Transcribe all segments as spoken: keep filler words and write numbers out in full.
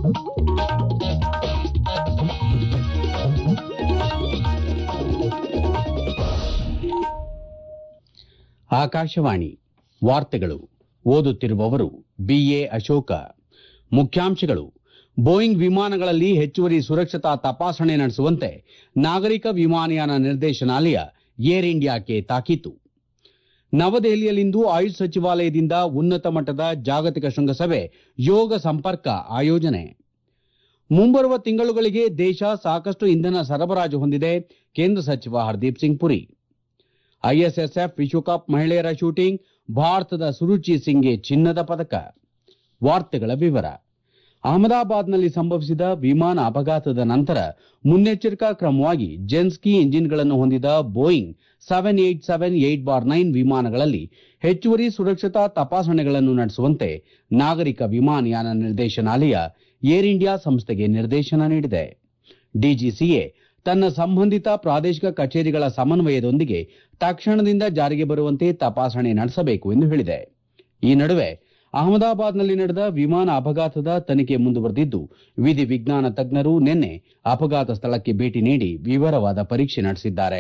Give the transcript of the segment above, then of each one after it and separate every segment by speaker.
Speaker 1: ಆಕಾಶವಾಣಿ ವಾರ್ತೆಗಳು. ಓದುತ್ತಿರುವವರು ಬಿಎ ಅಶೋಕ. ಮುಖ್ಯಾಂಶಗಳು: ಬೋಯಿಂಗ್ ವಿಮಾನಗಳಲ್ಲಿ ಹೆಚ್ಚುವರಿ ಸುರಕ್ಷತಾ ತಪಾಸಣೆ ನಡೆಸುವಂತೆ ನಾಗರಿಕ ವಿಮಾನಯಾನ ನಿರ್ದೇಶನಾಲಯ ಏರ್ ಇಂಡಿಯಾಕ್ಕೆ ತಾಕೀತು. ನವದೆಹಲಿಯಲ್ಲಿಂದು ಆಯುಷ್ ಸಚಿವಾಲಯದಿಂದ ಉನ್ನತ ಮಟ್ಟದ ಜಾಗತಿಕ ಶೃಂಗಸಭೆ ಯೋಗ ಸಂಪರ್ಕ ಆಯೋಜನೆ. ಮುಂಬರುವ ತಿಂಗಳುಗಳಿಗೆ ದೇಶ ಸಾಕಷ್ಟು ಇಂಧನ ಸರಬರಾಜು ಹೊಂದಿದೆ, ಕೇಂದ್ರ ಸಚಿವ ಹರ್ದೀಪ್ ಸಿಂಗ್ ಪುರಿ. ಐಎಸ್ಎಸ್ಎಫ್ ವಿಶ್ವಕಪ್ ಮಹಿಳೆಯರ ಶೂಟಿಂಗ್, ಭಾರತದ ಸುರುಚಿ ಸಿಂಗ್ಗೆ ಚಿನ್ನದ ಪದಕ. ವಾರ್ತೆಗಳ ವಿವರ. ಅಹಮದಾಬಾದ್ನಲ್ಲಿ ಸಂಭವಿಸಿದ ವಿಮಾನ ಅಪಘಾತದ ನಂತರ ಮುನ್ನೆಚ್ಚರಿಕಾ ಕ್ರಮವಾಗಿ ಜೆನ್ಸ್ಕಿ ಇಂಜಿನ್ಗಳನ್ನು ಹೊಂದಿದ Boeing seven eight seven eight bar nine ವಿಮಾನಗಳಲ್ಲಿ ಹೆಚ್ಚುವರಿ ಸುರಕ್ಷತಾ ತಪಾಸಣೆಗಳನ್ನು ನಡೆಸುವಂತೆ ನಾಗರಿಕ ವಿಮಾನಯಾನ ನಿರ್ದೇಶನಾಲಯ ಏರ್ ಇಂಡಿಯಾ ಸಂಸ್ಥೆಗೆ ನಿರ್ದೇಶನ ನೀಡಿದೆ. ಡಿಜಿಸಿಎ ತನ್ನ ಸಂಬಂಧಿತ ಪ್ರಾದೇಶಿಕ ಕಚೇರಿಗಳ ಸಮನ್ವಯದೊಂದಿಗೆ ತಕ್ಷಣದಿಂದ ಜಾರಿಗೆ ಬರುವಂತೆ ತಪಾಸಣೆ ನಡೆಸಬೇಕು ಎಂದು ಹೇಳಿದೆ. ಈ ನಡುವೆ ಅಹಮದಾಬಾದ್ನಲ್ಲಿ ನಡೆದ ವಿಮಾನ ಅಪಘಾತದ ತನಿಖೆ ಮುಂದುವರೆದಿದ್ದು, ವಿಧಿ ವಿಜ್ಞಾನ ತಜ್ಞರು ನಿನ್ನೆ ಅಪಘಾತ ಸ್ಥಳಕ್ಕೆ ಭೇಟಿ ನೀಡಿ ವಿವರವಾದ ಪರೀಕ್ಷೆ ನಡೆಸಿದ್ದಾರೆ.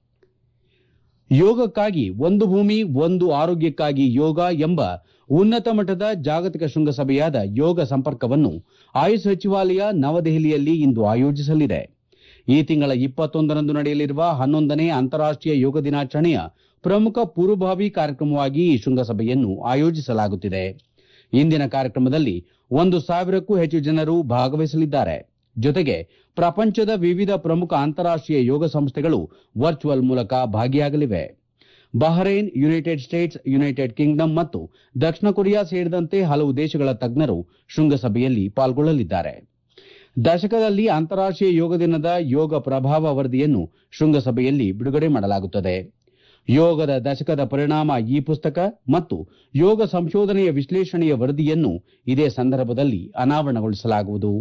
Speaker 1: ಯೋಗಕ್ಕಾಗಿ ಒಂದು ಭೂಮಿ ಒಂದು ಆರೋಗ್ಯಕ್ಕಾಗಿ ಯೋಗ ಎಂಬ ಉನ್ನತ ಮಟ್ಟದ ಜಾಗತಿಕ ಶೃಂಗಸಭೆಯಾದ ಯೋಗ ಸಂಪರ್ಕವನ್ನು ಆಯುಷ್ ಸಚಿವಾಲಯ ನವದೆಹಲಿಯಲ್ಲಿ ಇಂದು ಆಯೋಜಿಸಲಿದೆ. ಈ ತಿಂಗಳ ಇಪ್ಪತ್ತೊಂದರಂದು ನಡೆಯಲಿರುವ ಹನ್ನೊಂದನೇ ಅಂತಾರಾಷ್ಟೀಯ ಯೋಗ ದಿನಾಚರಣೆಯ ಪ್ರಮುಖ ಪೂರ್ವಭಾವಿ ಕಾರ್ಯಕ್ರಮವಾಗಿ ಈ ಶೃಂಗಸಭೆಯನ್ನು ಆಯೋಜಿಸಲಾಗುತ್ತಿದೆ. ಇಂದಿನ ಕಾರ್ಯಕ್ರಮದಲ್ಲಿ ಒಂದು ಸಾವಿರಕ್ಕೂ ಹೆಚ್ಚು ಜನರು ಭಾಗವಹಿಸಲಿದ್ದಾರೆ. ಜೊತೆಗೆ ಪ್ರಪಂಚದ ವಿವಿಧ ಪ್ರಮುಖ ಅಂತಾರಾಷ್ಟೀಯ ಯೋಗ ಸಂಸ್ಥೆಗಳು ವರ್ಚುವಲ್ ಮೂಲಕ ಭಾಗಿಯಾಗಲಿವೆ. Bahrain, United States, United Kingdom ಮತ್ತು ದಕ್ಷಿಣ ಕೊರಿಯಾ ಸೇರಿದಂತೆ ಹಲವು ದೇಶಗಳ ತಜ್ಞರು ಶೃಂಗಸಭೆಯಲ್ಲಿ ಪಾಲ್ಗೊಳ್ಳಲಿದ್ದಾರೆ. ದಶಕದಲ್ಲಿ ಅಂತಾರಾಷ್ಟೀಯ ಯೋಗ ದಿನದ ಯೋಗ ಪ್ರಭಾವ ವರದಿಯನ್ನು ಶೃಂಗಸಭೆಯಲ್ಲಿ ಬಿಡುಗಡೆ ಮಾಡಲಾಗುತ್ತದೆ. ಯೋಗದ ದಶಕದ ಪರಿಣಾಮ ಈ ಪುಸ್ತಕ ಮತ್ತು ಯೋಗ ಸಂಶೋಧನೆಯ ವಿಶ್ಲೇಷಣೆಯ ವರದಿಯನ್ನು ಇದೇ ಸಂದರ್ಭದಲ್ಲಿ ಅನಾವರಣಗೊಳಿಸಲಾಗುವುದು.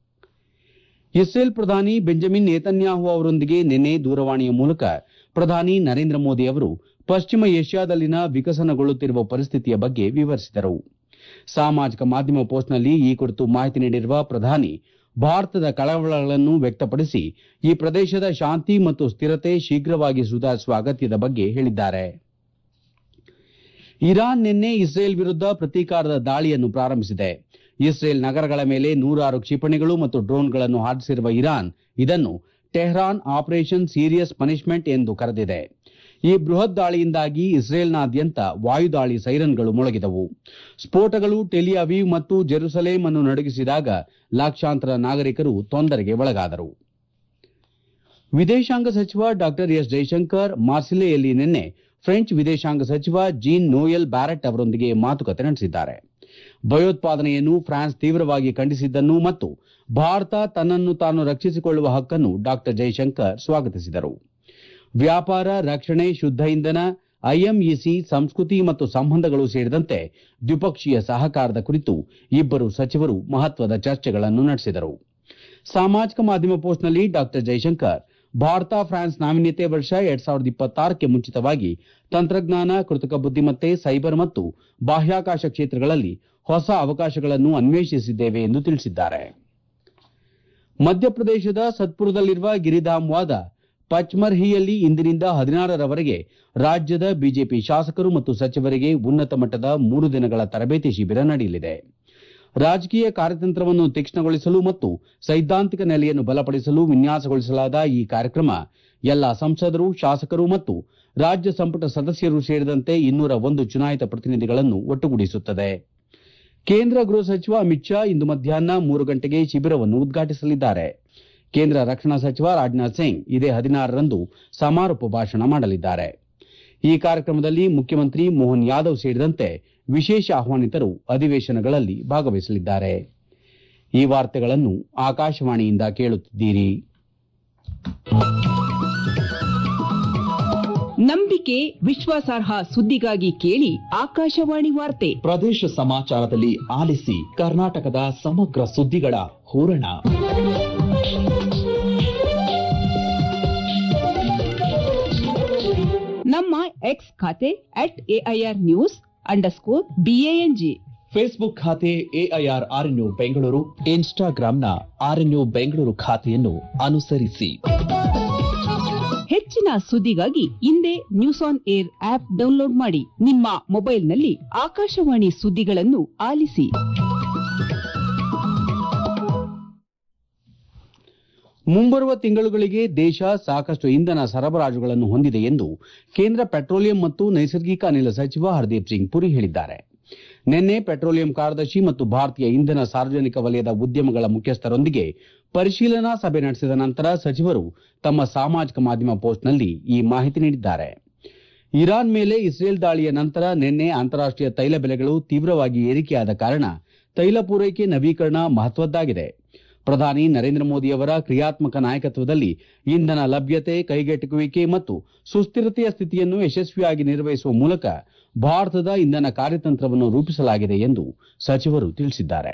Speaker 1: ಇಸ್ರೇಲ್ ಪ್ರಧಾನಿ ಬೆಂಜಮಿನ್ ನೇತನ್ಯಾಹು ಅವರೊಂದಿಗೆ ನಿನ್ನೆ ದೂರವಾಣಿಯ ಮೂಲಕ ಪ್ರಧಾನಿ ನರೇಂದ್ರ ಮೋದಿ ಅವರು ಪಶ್ಚಿಮ ಏಷ್ಯಾದಲ್ಲಿನ ವಿಕಸನಗೊಳ್ಳುತ್ತಿರುವ ಪರಿಸ್ಥಿತಿಯ ಬಗ್ಗೆ ವಿವರಿಸಿದರು. ಸಾಮಾಜಿಕ ಮಾಧ್ಯಮ ಪೋಸ್ಟ್ನಲ್ಲಿ ಈ ಕುರಿತು ಮಾಹಿತಿ ನೀಡಿರುವ ಪ್ರಧಾನಿ, ಭಾರತದ ಕಳವಳಗಳನ್ನು ವ್ಯಕ್ತಪಡಿಸಿ ಈ ಪ್ರದೇಶದ ಶಾಂತಿ ಮತ್ತು ಸ್ಥಿರತೆ ಶೀಘ್ರವಾಗಿ ಸುಧಾರಿಸುವ ಅಗತ್ಯದ ಬಗ್ಗೆ ಹೇಳಿದ್ದಾರೆ. ಇರಾನ್ ನಿನ್ನೆ ಇಸ್ರೇಲ್ ವಿರುದ್ಧ ಪ್ರತೀಕಾರದ ದಾಳಿಯನ್ನು ಪ್ರಾರಂಭಿಸಿದೆ. ಇಸ್ರೇಲ್ ನಗರಗಳ ಮೇಲೆ ನೂರಾರು ಕ್ಷಿಪಣಿಗಳು ಮತ್ತು ಡ್ರೋನ್ಗಳನ್ನು ಹಾರಿಸಿರುವ ಇರಾನ್ ಇದನ್ನು ಟೆಹರಾನ್ ಆಪರೇಷನ್ ಸೀರಿಯಸ್ ಪನಿಷ್ಮೆಂಟ್ ಎಂದು ಕರೆದಿದೆ. ಈ ಬೃಹತ್ ದಾಳಿಯಿಂದಾಗಿ ಇಸ್ರೇಲ್ನಾದ್ಯಂತ ವಾಯುದಾಳಿ ಸೈರನ್ಗಳು ಮೊಳಗಿದವು. ಸ್ಫೋಟಗಳು ಟೆಲ್ ಅವೀವ್ ಮತ್ತು ಜೆರುಸಲೇಂ ಅನ್ನು ನಡುಗಿಸಿದಾಗ ಲಕ್ಷಾಂತರ ನಾಗರಿಕರು ತೊಂದರೆಗೆ ಒಳಗಾದರು. ವಿದೇಶಾಂಗ ಸಚಿವ ಡಾ ಎಸ್ ಜೈಶಂಕರ್ ಮಾರ್ಸಿಲೆಯಲ್ಲಿ ನಿನ್ನೆ ಫ್ರೆಂಚ್ ವಿದೇಶಾಂಗ ಸಚಿವ ಜೀನ್ ನೋಯೆಲ್ ಬ್ಯಾರೆಟ್ ಅವರೊಂದಿಗೆ ಮಾತುಕತೆ ನಡೆಸಿದ್ದಾರೆ. ಭಯೋತ್ಪಾದನೆಯನ್ನು ಫ್ರಾನ್ಸ್ ತೀವ್ರವಾಗಿ ಖಂಡಿಸಿದ್ದನ್ನು ಮತ್ತು ಭಾರತ ತನ್ನನ್ನು ತಾನು ರಕ್ಷಿಸಿಕೊಳ್ಳುವ ಹಕ್ಕನ್ನು ಡಾ ಜೈಶಂಕರ್ ಸ್ವಾಗತಿಸಿದರು. ವ್ಯಾಪಾರ, ರಕ್ಷಣೆ, ಶುದ್ಧ ಇಂಧನ, ಐಎಂಇಸಿ, ಸಂಸ್ಕೃತಿ ಮತ್ತು ಸಂಬಂಧಗಳು ಸೇರಿದಂತೆ ದ್ವಿಪಕ್ಷೀಯ ಸಹಕಾರದ ಕುರಿತು ಇಬ್ಬರು ಸಚಿವರು ಮಹತ್ವದ ಚರ್ಚೆಗಳನ್ನು ನಡೆಸಿದರು. ಸಾಮಾಜಿಕ ಮಾಧ್ಯಮ ಪೋಸ್ಟ್ನಲ್ಲಿ ಡಾ ಜೈಶಂಕರ್ ಭಾರತ ಫ್ರಾನ್ಸ್ ನಾವೀನ್ಯತೆ ವರ್ಷ ಎರಡ್ ಸಾವಿರದ ಇಪ್ಪತ್ತಾರಕ್ಕೆ ಮುಂಚಿತವಾಗಿ ತಂತ್ರಜ್ಞಾನ, ಕೃತಕ ಬುದ್ದಿಮತ್ತೆ, ಸೈಬರ್ ಮತ್ತು ಬಾಹ್ಯಾಕಾಶ ಕ್ಷೇತ್ರಗಳಲ್ಲಿ ಹೊಸ ಅವಕಾಶಗಳನ್ನು ಅನ್ವೇಷಿಸಿದ್ದೇವೆ ಎಂದು ತಿಳಿಸಿದ್ದಾರೆ. ಮಧ್ಯಪ್ರದೇಶದ ಸತ್ಪುರದಲ್ಲಿರುವ ಗಿರಿಧಾಮವಾದ ಪಚ್ಮರ್ಹಿಯಲ್ಲಿ ಇಂದಿನಿಂದ ಹದಿನಾರರವರೆಗೆ ರಾಜ್ಯದ ಬಿಜೆಪಿ ಶಾಸಕರು ಮತ್ತು ಸಚಿವರಿಗೆ ಉನ್ನತ ಮಟ್ಟದ ಮೂರು ದಿನಗಳ ತರಬೇತಿ ಶಿಬಿರ ನಡೆಯಲಿದೆ. ರಾಜಕೀಯ ಕಾರ್ಯತಂತ್ರವನ್ನು ತೀಕ್ಷ್ಣಗೊಳಿಸಲು ಮತ್ತು ಸೈದ್ಧಾಂತಿಕ ನೆಲೆಯನ್ನು ಬಲಪಡಿಸಲು ವಿನ್ಯಾಸಗೊಳಿಸಲಾದ ಈ ಕಾರ್ಯಕ್ರಮ ಎಲ್ಲಾ ಸಂಸದರು, ಶಾಸಕರು ಮತ್ತು ರಾಜ್ಯ ಸಂಪುಟ ಸದಸ್ಯರು ಸೇರಿದಂತೆ ಇನ್ನೂರ ಒಂದು ಚುನಾಯಿತ ಪ್ರತಿನಿಧಿಗಳನ್ನು ಒಟ್ಟುಗೂಡಿಸುತ್ತದೆ. ಕೇಂದ್ರ ಗೃಹ ಸಚಿವ ಅಮಿತ್ ಶಾ ಇಂದು ಮಧ್ಯಾಹ್ನ ಮೂರು ಗಂಟೆಗೆ ಶಿಬಿರವನ್ನು ಉದ್ಘಾಟಿಸಲಿದ್ದಾರೆ. ಕೇಂದ್ರ ರಕ್ಷಣಾ ಸಚಿವ ರಾಜನಾಥ್ ಸಿಂಗ್ ಇದೇ ಹದಿನಾರರಂದು ಸಮಾರೋಪ ಭಾಷಣ ಮಾಡಲಿದ್ದಾರೆ. ಈ ಕಾರ್ಯಕ್ರಮದಲ್ಲಿ ಮುಖ್ಯಮಂತ್ರಿ ಮೋಹನ್ ಯಾದವ್ ಸೇರಿದಂತೆ ವಿಶೇಷ ಆಹ್ವಾನಿತರು ಅಧಿವೇಶನಗಳಲ್ಲಿ ಭಾಗವಹಿಸಲಿದ್ದಾರೆ. ಈ ವಾರ್ತೆಗಳನ್ನು ಆಕಾಶವಾಣಿಯಿಂದ ಕೇಳುತ್ತಿದ್ದೀರಿ.
Speaker 2: ನಂಬಿಕೆ, ವಿಶ್ವಾಸಾರ್ಹ ಸುದ್ದಿಗಾಗಿ ಕೇಳಿ ಆಕಾಶವಾಣಿ ವಾರ್ತೆ.
Speaker 3: ಪ್ರದೇಶ ಸಮಾಚಾರದಲ್ಲಿ ಆಲಿಸಿ ಕರ್ನಾಟಕದ ಸಮಗ್ರ ಸುದ್ದಿಗಳ ಹೂರಣ.
Speaker 2: ನಮ್ಮ ಎಕ್ಸ್ ಖಾತೆ at AIR news underscore BANG,
Speaker 3: Facebook ಖಾತೆ ಎಐಆರ್ ಆರ್ಎನ್ಯು ಬೆಂಗಳೂರು, ಇನ್ಸ್ಟಾಗ್ರಾಂನ ಆರ್ಎನ್ಯು ಬೆಂಗಳೂರು ಖಾತೆಯನ್ನು ಅನುಸರಿಸಿ.
Speaker 2: ಹೆಚ್ಚಿನ ಸುದ್ದಿಗಾಗಿ ಹಿಂದೆ news on air app download ಮಾಡಿ. ನಿಮ್ಮ ಮೊಬೈಲ್ನಲ್ಲಿ ಆಕಾಶವಾಣಿ ಸುದ್ದಿಗಳನ್ನು ಆಲಿಸಿ.
Speaker 1: ಮುಂಬರುವ ತಿಂಗಳುಗಳಿಗೆ ದೇಶ ಸಾಕಷ್ಟು ಇಂಧನ ಸರಬರಾಜುಗಳನ್ನು ಹೊಂದಿದೆ ಎಂದು ಕೇಂದ್ರ ಪೆಟ್ರೋಲಿಯಂ ಮತ್ತು ನೈಸರ್ಗಿಕ ಅನಿಲ ಸಚಿವ ಹರ್ದೀಪ್ ಸಿಂಗ್ ಪುರಿ ಹೇಳಿದ್ದಾರೆ. ನಿನ್ನೆ ಪೆಟ್ರೋಲಿಯಂ ಕಾರ್ಯದರ್ಶಿ ಮತ್ತು ಭಾರತೀಯ ಇಂಧನ ಸಾರ್ವಜನಿಕ ವಲಯದ ಉದ್ಯಮಗಳ ಮುಖ್ಯಸ್ಥರೊಂದಿಗೆ ಪರಿಶೀಲನಾ ಸಭೆ ನಡೆಸಿದ ನಂತರ ಸಚಿವರು ತಮ್ಮ ಸಾಮಾಜಿಕ ಮಾಧ್ಯಮ ಪೋಸ್ಟ್ನಲ್ಲಿ ಈ ಮಾಹಿತಿ ನೀಡಿದ್ದಾರೆ. ಇರಾನ್ ಮೇಲೆ ಇಸ್ರೇಲ್ ದಾಳಿಯ ನಂತರ ನಿನ್ನೆ ಅಂತಾರಾಷ್ಟೀಯ ತೈಲ ಬೆಲೆಗಳು ತೀವ್ರವಾಗಿ ಏರಿಕೆಯಾದ ಕಾರಣ ತೈಲ ಪೂರೈಕೆ ನವೀಕರಣ ಮಹತ್ವದ್ದಾಗಿದೆ. ಪ್ರಧಾನಿ ನರೇಂದ್ರ ಮೋದಿಯವರ ಕ್ರಿಯಾತ್ಮಕ ನಾಯಕತ್ವದಲ್ಲಿ ಇಂಧನ ಲಭ್ಯತೆ, ಕೈಗೆಟುಕುವಿಕೆ ಮತ್ತು ಸುಸ್ಥಿರತೆಯ ಸ್ಥಿತಿಯನ್ನು ಯಶಸ್ವಿಯಾಗಿ ನಿರ್ವಹಿಸುವ ಮೂಲಕ ಭಾರತದ ಇಂಧನ ಕಾರ್ಯತಂತ್ರವನ್ನು ರೂಪಿಸಲಾಗಿದೆ ಎಂದು ಸಚಿವರು ತಿಳಿಸಿದ್ದಾರೆ.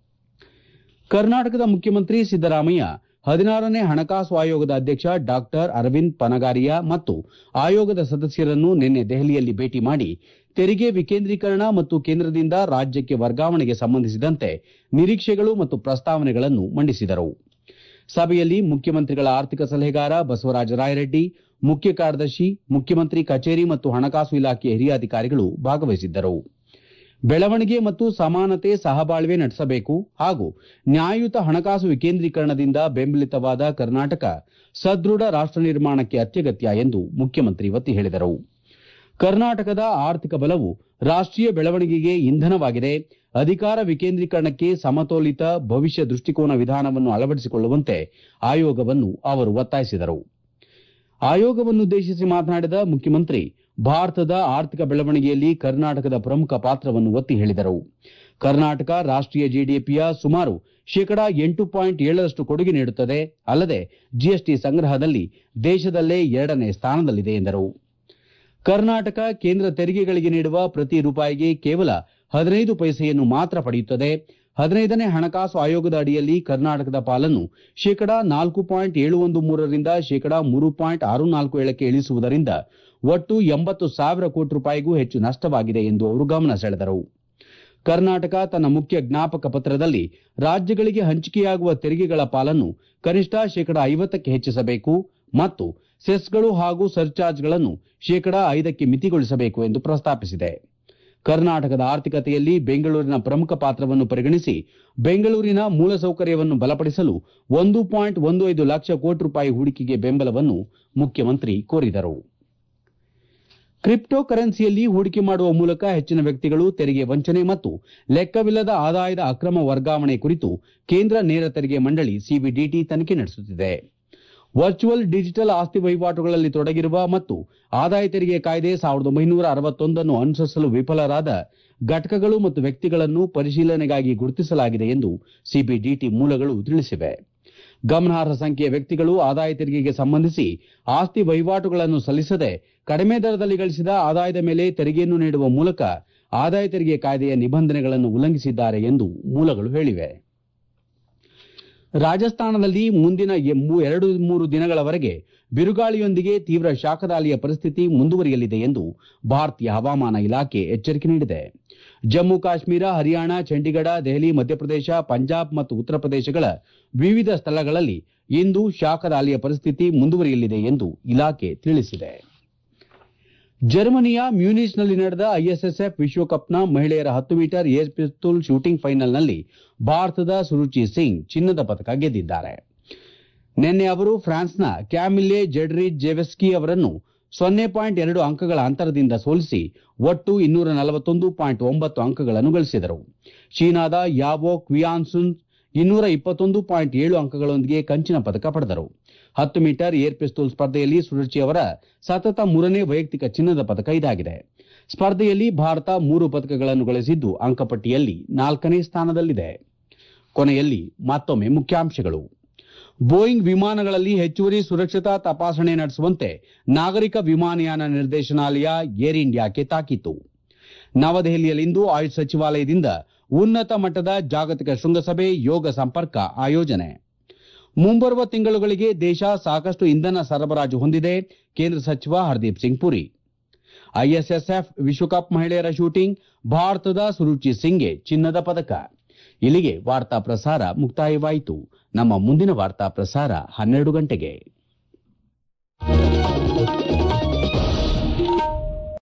Speaker 1: ಕರ್ನಾಟಕದ ಮುಖ್ಯಮಂತ್ರಿ ಸಿದ್ದರಾಮಯ್ಯ ಹದಿನಾರನೇ ಹಣಕಾಸು ಆಯೋಗದ ಅಧ್ಯಕ್ಷ ಡಾ ಅರವಿಂದ್ ಪನಗಾರಿಯಾ ಮತ್ತು ಆಯೋಗದ ಸದಸ್ಯರನ್ನು ನಿನ್ನೆ ದೆಹಲಿಯಲ್ಲಿ ಭೇಟಿ ಮಾಡಿ ತೆರಿಗೆ ವಿಕೇಂದ್ರೀಕರಣ ಮತ್ತು ಕೇಂದ್ರದಿಂದ ರಾಜ್ಯಕ್ಕೆ ವರ್ಗಾವಣೆಗೆ ಸಂಬಂಧಿಸಿದಂತೆ ನಿರೀಕ್ಷೆಗಳು ಮತ್ತು ಪ್ರಸ್ತಾವನೆಗಳನ್ನು ಮಂಡಿಸಿದರು. ಸಭೆಯಲ್ಲಿ ಮುಖ್ಯಮಂತ್ರಿಗಳ ಆರ್ಥಿಕ ಸಲಹೆಗಾರ ಬಸವರಾಜ ರಾಯರೆಡ್ಡಿ, ಮುಖ್ಯ ಕಾರ್ಯದರ್ಶಿ, ಮುಖ್ಯಮಂತ್ರಿ ಕಚೇರಿ ಮತ್ತು ಹಣಕಾಸು ಇಲಾಖೆಯ ಹಿರಿಯ ಅಧಿಕಾರಿಗಳು ಭಾಗವಹಿಸಿದ್ದರು. ಬೆಳವಣಿಗೆ ಮತ್ತು ಸಮಾನತೆ ಸಹಬಾಳ್ವೆ ನಡೆಸಬೇಕು ಹಾಗೂ ನ್ಯಾಯಯುತ ಹಣಕಾಸು ವಿಕೇಂದ್ರೀಕರಣದಿಂದ ಬೆಂಬಲಿತವಾದ ಕರ್ನಾಟಕ ಸದೃಢ ರಾಷ್ಟ ನಿರ್ಮಾಣಕ್ಕೆ ಅತ್ಯಗತ್ಯ ಎಂದು ಮುಖ್ಯಮಂತ್ರಿ ಒತ್ತಿ ಹೇಳಿದರು. ಕರ್ನಾಟಕದ ಆರ್ಥಿಕ ಬಲವು ರಾಷ್ಟೀಯ ಬೆಳವಣಿಗೆಗೆ ಇಂಧನವಾಗಿದೆ. ಅಧಿಕಾರ ವಿಕೇಂದ್ರೀಕರಣಕ್ಕೆ ಸಮತೋಲಿತ ಭವಿಷ್ಯ ದೃಷ್ಟಿಕೋನ ವಿಧಾನವನ್ನು ಅಳವಡಿಸಿಕೊಳ್ಳುವಂತೆ ಆಯೋಗವನ್ನು ಅವರು ಒತ್ತಾಯಿಸಿದರು. ಆಯೋಗವನ್ನುದ್ದೇಶಿಸಿ ಮಾತನಾಡಿದ ಮುಖ್ಯಮಂತ್ರಿ ಭಾರತದ ಆರ್ಥಿಕ ಬೆಳವಣಿಗೆಯಲ್ಲಿ ಕರ್ನಾಟಕದ ಪ್ರಮುಖ ಪಾತ್ರವನ್ನು ಒತ್ತಿ ಹೇಳಿದರು. ಕರ್ನಾಟಕ ರಾಷ್ಟೀಯ ಜಿಡಿಪಿಯ ಸುಮಾರು ಶೇಕಡಾ ಎಂಟು ಪಾಯಿಂಟ್ ಏಳರಷ್ಟು ಕೊಡುಗೆ ನೀಡುತ್ತದೆ. ಅಲ್ಲದೆ ಜಿಎಸ್ಟಿ ಸಂಗ್ರಹದಲ್ಲಿ ದೇಶದಲ್ಲೇ ಎರಡನೇ ಸ್ಥಾನದಲ್ಲಿದೆ ಎಂದರು. ಕರ್ನಾಟಕ ಕೇಂದ್ರ ತೆರಿಗೆಗಳಿಗೆ ನೀಡುವ ಪ್ರತಿ ರೂಪಾಯಿಗೆ ಕೇವಲ ಹದಿನೈದು ಪೈಸೆಯನ್ನು ಮಾತ್ರ ಪಡೆಯುತ್ತದೆ. ಹದಿನೈದನೇ ಹಣಕಾಸು ಆಯೋಗದ ಅಡಿಯಲ್ಲಿ ಕರ್ನಾಟಕದ ಪಾಲನ್ನು ಶೇಕಡಾ ನಾಲ್ಕು ಪಾಯಿಂಟ್ ಏಳು ಒಂದು ಮೂರರಿಂದ ಶೇಕಡಾ ಮೂರು ಪಾಯಿಂಟ್ ಆರು ನಾಲ್ಕು ಏಳಕ್ಕೆ ಇಳಿಸುವುದರಿಂದ ಒಟ್ಟು ಎಂಬತ್ತು ಸಾವಿರ ಕೋಟಿ ರೂಪಾಯಿಗೂ ಹೆಚ್ಚು ನಷ್ಟವಾಗಿದೆ ಎಂದು ಅವರು ಗಮನ ಸೆಳೆದರು. ಕರ್ನಾಟಕ ತನ್ನ ಮುಖ್ಯ ಜ್ಞಾಪಕ ಪತ್ರದಲ್ಲಿ ರಾಜ್ಯಗಳಿಗೆ ಹಂಚಿಕೆಯಾಗುವ ತೆರಿಗೆಗಳ ಪಾಲನ್ನು ಕನಿಷ್ಠ ಶೇಕಡಾ ಐವತ್ತಕ್ಕೆ ಹೆಚ್ಚಿಸಬೇಕು ಮತ್ತು ಸೆಸ್ಗಳು ಹಾಗೂ ಸರ್ಚಾರ್ಜ್ಗಳನ್ನು ಶೇಕಡಾ ಐದಕ್ಕೆ ಮಿತಿಗೊಳಿಸಬೇಕು ಎಂದು ಪ್ರಸ್ತಾಪಿಸಿದೆ. ಕರ್ನಾಟಕದ ಆರ್ಥಿಕತೆಯಲ್ಲಿ ಬೆಂಗಳೂರಿನ ಪ್ರಮುಖ ಪಾತ್ರವನ್ನು ಪರಿಗಣಿಸಿ ಬೆಂಗಳೂರಿನ ಮೂಲಸೌಕರ್ಯವನ್ನು ಬಲಪಡಿಸಲು ಒಂದು ಪಾಯಿಂಟ್ ಒಂದು ಐದು ಲಕ್ಷ ಕೋಟಿ ರೂಪಾಯಿ ಹೂಡಿಕೆಗೆ ಬೆಂಬಲವನ್ನು ಮುಖ್ಯಮಂತ್ರಿ ಕೋರಿದರು. ಕ್ರಿಪ್ಟೋ ಕರೆನ್ಸಿಯಲ್ಲಿ ಹೂಡಿಕೆ ಮಾಡುವ ಮೂಲಕ ಹೆಚ್ಚಿನ ವ್ಯಕ್ತಿಗಳು ತೆರಿಗೆ ವಂಚನೆ ಮತ್ತು ಲೆಕ್ಕವಿಲ್ಲದ ಆದಾಯದ ಅಕ್ರಮ ವರ್ಗಾವಣೆ ಕುರಿತು ಕೇಂದ್ರ ನೇರ ತೆರಿಗೆ ಮಂಡಳಿ ಸಿಬಿಡಿಟಿ ತನಿಖೆ ನಡೆಸುತ್ತಿದೆ. ವರ್ಚುವಲ್ ಡಿಜಿಟಲ್ ಆಸ್ತಿ ವಹಿವಾಟುಗಳಲ್ಲಿ ತೊಡಗಿರುವ ಮತ್ತು ಆದಾಯ ತೆರಿಗೆ ಕಾಯ್ದೆ ಸಾವಿರದ ಒಂಬೈನೂರ ಅರವತ್ತೊಂದನ್ನು ಅನುಸರಿಸಲು ವಿಫಲರಾದ ಘಟಕಗಳು ಮತ್ತು ವ್ಯಕ್ತಿಗಳನ್ನು ಪರಿಶೀಲನೆಗಾಗಿ ಗುರುತಿಸಲಾಗಿದೆ ಎಂದು ಸಿಬಿಡಿಟಿ ಮೂಲಗಳು ತಿಳಿಸಿವೆ. ಗಮನಾರ್ಹ ಸಂಖ್ಯೆಯ ವ್ಯಕ್ತಿಗಳು ಆದಾಯ ತೆರಿಗೆಗೆ ಸಂಬಂಧಿಸಿ ಆಸ್ತಿ ವಹಿವಾಟುಗಳನ್ನು ಸಲ್ಲಿಸದೆ ಕಡಿಮೆ ದರದಲ್ಲಿ ಗಳಿಸಿದ ಆದಾಯದ ಮೇಲೆ ತೆರಿಗೆಯನ್ನು ನೀಡುವ ಮೂಲಕ ಆದಾಯ ತೆರಿಗೆ ಕಾಯ್ದೆಯ ನಿಬಂಧನೆಗಳನ್ನು ಉಲ್ಲಂಘಿಸಿದ್ದಾರೆ ಎಂದು ಮೂಲಗಳು ಹೇಳಿವೆ. ರಾಜಸ್ಥಾನದಲ್ಲಿ ಮುಂದಿನ ಎರಡು ಮೂರು ದಿನಗಳವರೆಗೆ ಬಿರುಗಾಳಿಯೊಂದಿಗೆ ತೀವ್ರ ಶಾಖದಾಳಿಯ ಪರಿಸ್ಥಿತಿ ಮುಂದುವರಿಯಲಿದೆ ಎಂದು ಭಾರತೀಯ ಹವಾಮಾನ ಇಲಾಖೆ ಎಚ್ಚರಿಕೆ ನೀಡಿದೆ. ಜಮ್ಮು ಕಾಶ್ಮೀರ, ಹರಿಯಾಣ, ಚಂಡೀಗಢ, ದೆಹಲಿ, ಮಧ್ಯಪ್ರದೇಶ, ಪಂಜಾಬ್ ಮತ್ತು ಉತ್ತರ ಪ್ರದೇಶಗಳ ವಿವಿಧ ಸ್ಥಳಗಳಲ್ಲಿ ಇಂದು ಶಾಖದಾಳಿಯ ಪರಿಸ್ಥಿತಿ ಮುಂದುವರಿಯಲಿದೆ ಎಂದು ಇಲಾಖೆ ತಿಳಿಸಿದೆ. ಜರ್ಮನಿಯ ಮ್ಯೂನಿಚ್ನಲ್ಲಿ ನಡೆದ ಐಎಸ್ಎಸ್ಎಫ್ ವಿಶ್ವಕಪ್ನ ಮಹಿಳೆಯರ ಹತ್ತು ಮೀಟರ್ ಏರ್ ಪಿಸ್ತೂಲ್ ಶೂಟಿಂಗ್ ಫೈನಲ್ನಲ್ಲಿ ಭಾರತದ ಸುರುಚಿ ಸಿಂಗ್ ಚಿನ್ನದ ಪದಕ ಗೆದ್ದಿದ್ದಾರೆ. ನಿನ್ನೆ ಅವರು ಫ್ರಾನ್ಸ್ನ ಕ್ಯಾಮಿಲ್ಲೆ ಜೆಡ್ರಿಜೆವೆಸ್ಕಿ ಅವರನ್ನು ಸೊನ್ನೆ ಪಾಯಿಂಟ್ ಎರಡು ಅಂಕಗಳ ಅಂತರದಿಂದ ಸೋಲಿಸಿ ಒಟ್ಟು ಇನ್ನೂರ ನಲವತ್ತೊಂದು ಪಾಯಿಂಟ್ ಒಂಬತ್ತು ಅಂಕಗಳನ್ನು ಗಳಿಸಿದರು. ಚೀನಾದ ಯಾವೋ ಕ್ವಿಯಾನ್ಸುನ್ ಇನ್ನೂರ ಇಪ್ಪತ್ತೊಂದು ಪಾಯಿಂಟ್ ಏಳು ಅಂಕಗಳೊಂದಿಗೆ ಕಂಚಿನ ಪದಕ ಪಡೆದರು. ಹತ್ತು ಮೀಟರ್ ಏರ್ ಪಿಸ್ತೂಲ್ ಸ್ಪರ್ಧೆಯಲ್ಲಿ ಸುರುಚಿ ಅವರ ಸತತ ಮೂರನೇ ವೈಯಕ್ತಿಕ ಚಿನ್ನದ ಪದಕ ಇದಾಗಿದೆ. ಸ್ಪರ್ಧೆಯಲ್ಲಿ ಭಾರತ ಮೂರು ಪದಕಗಳನ್ನು ಗಳಿಸಿದ್ದು ಅಂಕಪಟ್ಟಿಯಲ್ಲಿ ನಾಲ್ಕನೇ ಸ್ಥಾನದಲ್ಲಿದೆ. ಕೊನೆಯಲ್ಲಿ ಮತ್ತೊಮ್ಮೆ ಮುಖ್ಯಾಂಶಗಳು. ಬೋಯಿಂಗ್ ವಿಮಾನಗಳಲ್ಲಿ ಹೆಚ್ಚುವರಿ ಸುರಕ್ಷತಾ ತಪಾಸಣೆ ನಡೆಸುವಂತೆ ನಾಗರಿಕ ವಿಮಾನಯಾನ ನಿರ್ದೇಶನಾಲಯ ಏರ್ ಇಂಡಿಯಾಕ್ಕೆ ತಾಕೀತು. ನವದೆಹಲಿಯಲ್ಲಿಂದು ಆಯುಷ್ ಸಚಿವಾಲಯದಿಂದ ಉನ್ನತ ಮಟ್ಟದ ಜಾಗತಿಕ ಶೃಂಗಸಭೆ ಯೋಗ ಸಂಪರ್ಕ ಆಯೋಜನೆ. ಮುಂಬರುವ ತಿಂಗಳುಗಳಿಗೆ ದೇಶ ಸಾಕಷ್ಟು ಇಂಧನ ಸರಬರಾಜು ಹೊಂದಿದೆ, ಕೇಂದ್ರ ಸಚಿವ ಹರ್ದೀಪ್ ಸಿಂಗ್ ಪುರಿ. ಐಎಸ್ಎಸ್ಎಫ್ ವಿಶ್ವಕಪ್ ಮಹಿಳೆಯರ ಶೂಟಿಂಗ್ ಭಾರತದ ಸುರುಚಿ ಸಿಂಗ್ಗೆ ಚಿನ್ನದ ಪದಕ. ಇಲ್ಲಿಗೆ ವಾರ್ತಾ ಪ್ರಸಾರ ಮುಕ್ತಾಯವಾಯಿತು. ನಮ್ಮ ಮುಂದಿನ ವಾರ್ತಾ ಪ್ರಸಾರ ಹನ್ನೆರಡು ಗಂಟೆಗೆ.